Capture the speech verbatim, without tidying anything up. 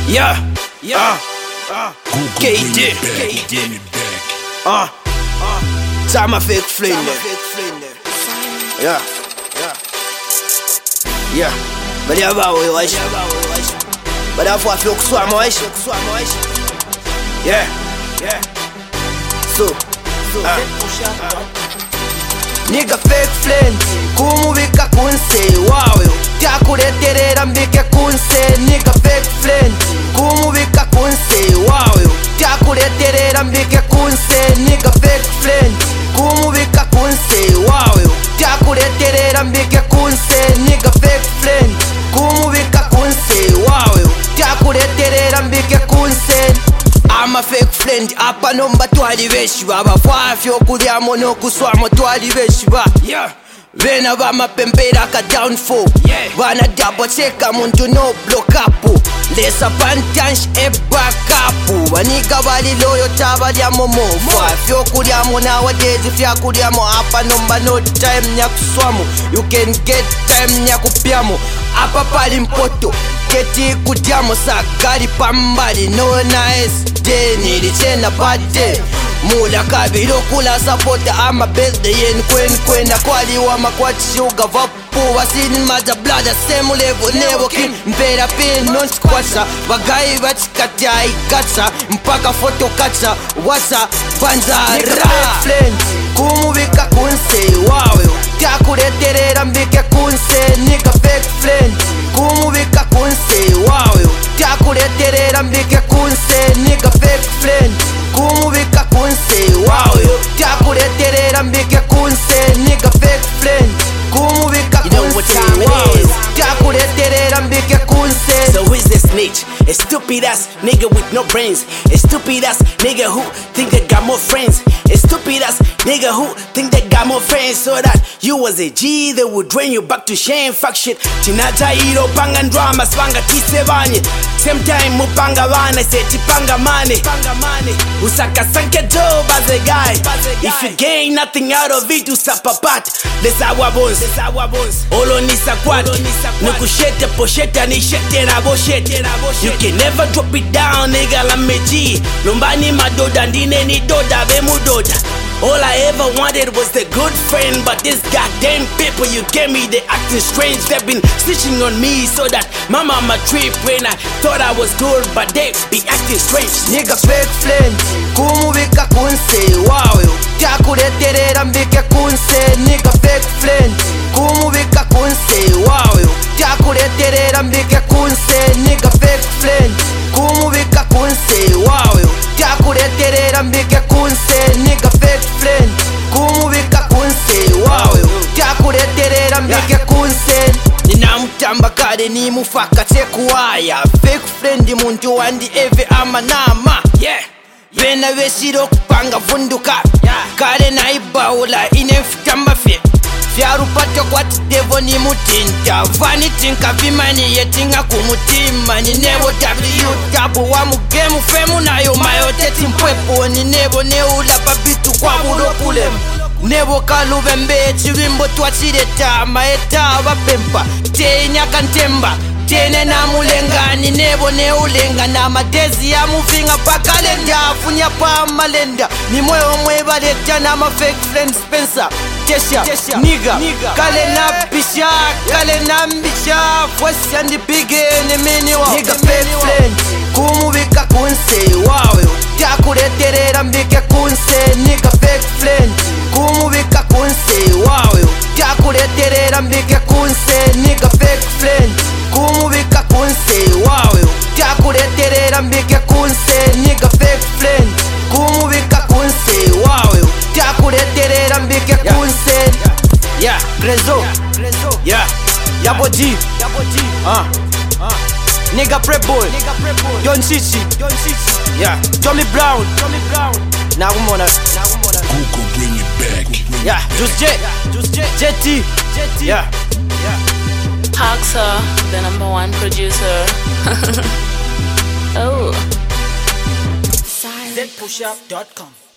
Yeah, yeah, uh, K D, K D, uh, uh, time I fake flame there. Yeah, yeah, yeah. But yeah, bah oui, ouais. But la fois faut que soit moi, yeah, yeah. So, uh, nigga fake friends, como vika kunse, wow yo. Tia kureterera mbike kunse, nigga fake friends, como vika kunse, wow yo. Tia kureterera mbike kunse, nigga fake friends, como vika kunse, wow yo. Tia kureterera mbike kunse, nigga fake friends, como vika kunse, wow yo. Tia kureterera mbike kunse. I'm a fake friend, apa nomba twali beshiba bafafyo kulyamo nokuswamo twali beshiba. Yeah. Vena vamapempera ka downfall, yeah. Vana double checka muntu no block up. Lesa pantansh e back up. Vanika vali loyo tabalyamo mofa. Fyo kulyamo nowadays fya kulyamo apa nomba no time nyakuswamo. You can get time nyakupyamo. Apa pali mpoto keti kudyamo sakali pambali no nice day nilichena bad day. Mula kabilo kula sapota ama birthday yen kwen kwen akwali wa makwati sugar vapu wasini maza blada same level never kin mpera pin non squasha bagai vachikata ikatsa mpaka photo katsa wasa banzara friends kumu vika kunse wow yo takureterera mbike kunse nigga fake friends kumu vika kunse wow yo takureterera mbike kunse nigga fake friends kumu vika kunse wow yo takureterera mbike kunse nigga fake friends kumu vika kunse wow yo takureterera mbike kunse. So who's this snitch? A stupid ass nigga with no brains. A stupid ass nigga who think they got more friends. A stupid ass nigga who think they got more friends. So that you was a G that would drain you back to shame. Fuck shit. Tinaja iro panga drama swanga tisevanye. Same time mupanga vana seti panga money. Usaka sanke job as a guy. If you gain nothing out of it, usapapat. This our bones. Olo nisa kwad. Nukushete poshete ni shete na boshete. You can never drop it down, nigga la meji. Lumbani madoda ndine ni doda be mudoda. All I ever wanted was the good friend, but this goddamn people you gave me, they acting strange. They've been snitching on me so that my mama trip when I thought I was good, but they be acting strange. Nigga fake friends, kumu vika kunse, wow yo. Takureterera mbike kunse, nigga fake friends, kumu vika kunse, wow yo. Takureterera mbike kunse, nigga fake friends, kumu vika kunse, wow yo. Takureterera mbike kunse, nigga fake friends, kumu vika kunse, wow yo. Takureterera mbike kunse. Ninamutamba kale ni mufaka tekuwaya. Fake friend muntu wandi eve amanama, yeah. Vena vesiro kupanga vunduka, yeah. Kale naibaula inefutamba fe. Vyarupato kwati devo ni mutinta. Vani tinka vimani yetinga kumutima. Ni nebo W tabu wa mugemu femu na yo mayo teti mpwepo. Ni nebo neula babitu kwa bulopulemu. Nebo kalube mbe chiwimbo twachireta maeta wapempa. Te nyaka ntemba tene na mulenga. Ni nebo neulenga na madezi ya muvinga pa kalenda. Afunya pa malenda ni mweo mweba leta na ma fake friends Spencer Kesha, nigga, kale na pisha, kale na mbisha. Fwasi andi bige ni mini wa nigga fake friends, kumu vika kunse, wow yo. Takureterera mbike kunse, nigga fake friends, kumu vika kunse, wow yo. Takureterera mbike kunse, nigga fake friends, kumu vika kunse, wow yo. Takureterera mbike kunse, nigga fake friends, kumu vika kunse, wow yo. Takureterera mbike kunse. Yeah, Grezo, yeah, Yabo G, uh, uh, nigga prep boy, Don Chichi, yeah, Tommy Brown, now we wanna, Google bring it back. yeah, Just J, J T, yeah, Haxa, the number one producer. Oh. Z push up dot com